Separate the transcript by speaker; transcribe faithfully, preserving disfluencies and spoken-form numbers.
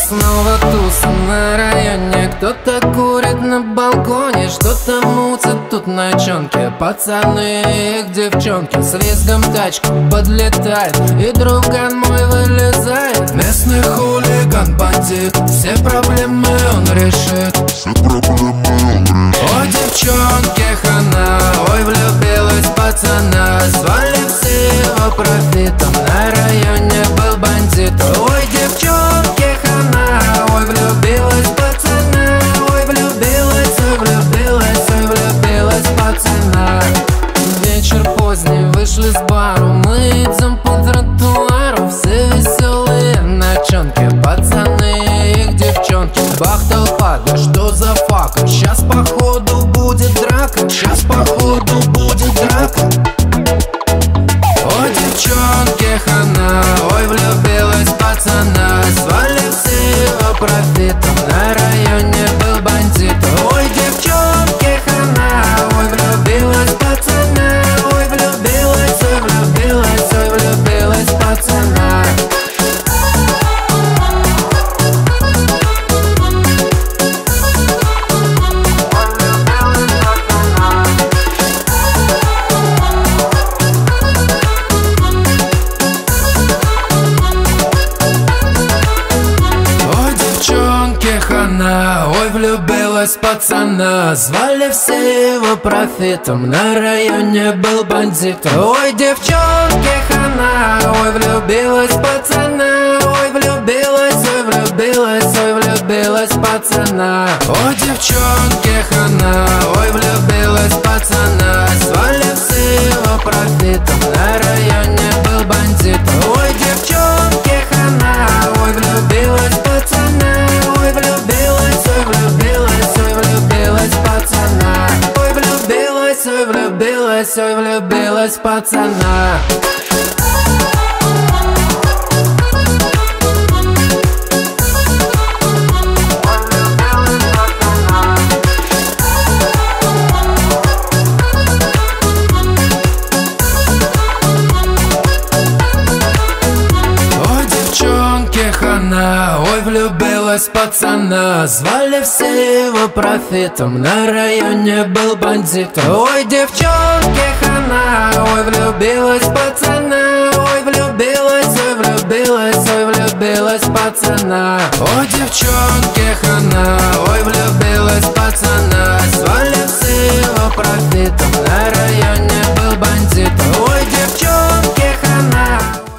Speaker 1: снова туса на районе. Кто-то курит на балконе, что-то мутят тут ночонки. Пацаны и их девчонки с визгом тачка подлетает, и друган мой вылезает. Местный хулиган, бандит, все проблемы он решит.
Speaker 2: Все проблемы он решит.
Speaker 1: Ой, девчонки, хана, ой, влюбилась пацана. Звали все его профитом, на районе был бандит. Ой, девчонки, хана, ой, влюбилась пацана. Ой, влюбилась, ой, влюбилась, ой, влюбилась пацана. Вечер поздний, вышли с бару, мы идем по тротуару. Все веселые ночонки, пацаны и их девчонки. Бах, толпа, да что за фака? Сейчас походу будет драка, сейчас походу будет драка. Ой, девчонки, хана, ой, влюбилась пацана. Звали все его профитом, на районе был бандит. Ой, девчонки, хана, ой, влюбилась пацана. Ой, влюбилась, ой, влюбилась, ой, влюбилась пацана. Ой, влюбилась пацана. Звали все его профитом, на районе был бандит. Ой, девчонки, хана, ой, влюбилась пацана. Ой, влюбилась, ой, влюбилась, ой, влюбилась пацана. Ой, девчонки, хана, ой, влюбилась пацана. Звали все его профитом, на районе был бандит. Ой, девчонки, хана, ой, влюбилась пацана. Ой, влюбилась, ой, влюбилась, ой, влюбилась пацана. Ой, влюбилась, ой, влюбилась, ой, влюбилась пацана. Ой, влюбилась пацана. Звали все его профитом, на районе был бандит. Ой, девчонки, хана, ой, влюбилась пацана. Ой, влюбилась, ой, влюбилась, ой, влюбилась пацана. Ой, девчонки, хана, ой, влюбилась